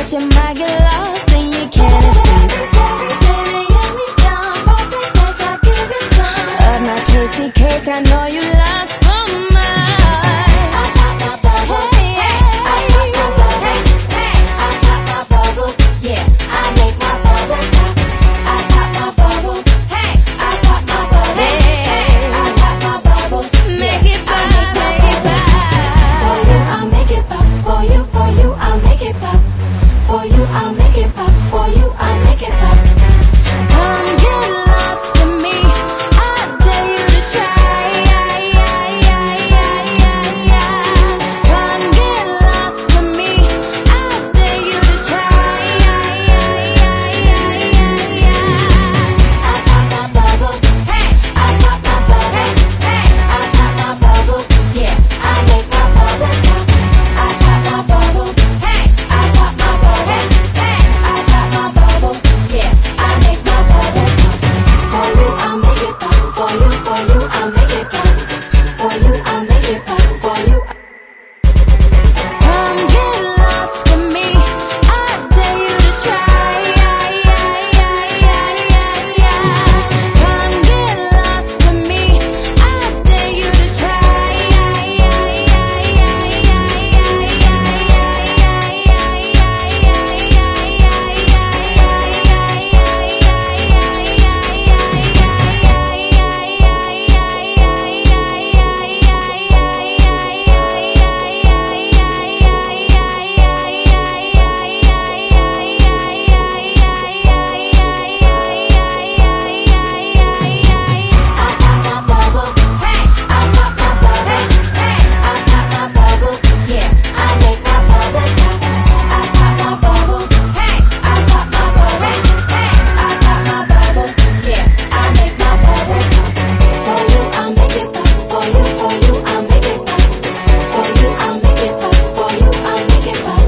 but you might get lost and you can't escape. Baby, anytime, perfect dance, I'll give you some of my tasty cake. I know you love some mine. I pop my bubble, hey, I pop my bubble, hey, I pop my bubble, yeah, I make my bubble pop. I pop my bubble, hey, I pop my bubble, hey, I pop my bubble, make it pop, make it pop. For you, I'll make it pop. For you, I'll make it pop. For you, I'll make it pop. For you, I'll make it pop. Come get lost with me. I dare you to try. Come get lost with me. I dare you to try. I pop my bubble, hey. I pop my bubble, hey. I pop my bubble, yeah. I make my bubble pop. I pop my bubble, hey. I pop my bubble, hey. I pop my bubble, yeah. I make my bubble pop. For you, I'll make it pop. For you, I'll make it pop. For you, I'll make it pop. For you. Come get lost with me. I dare you to try. Come get lost with me. I dare you to try. I pop my bubble, hey. I pop my bubble, hey. I pop my bubble, yeah. I make my bubble pop. I pop my bubble, hey. I pop my bubble, hey. I pop my bubble, yeah. I make my bubble pop. For you, I'll make it pop. For you, I'll make it pop. For you, I'll make it pop. For you, I'll make it pop.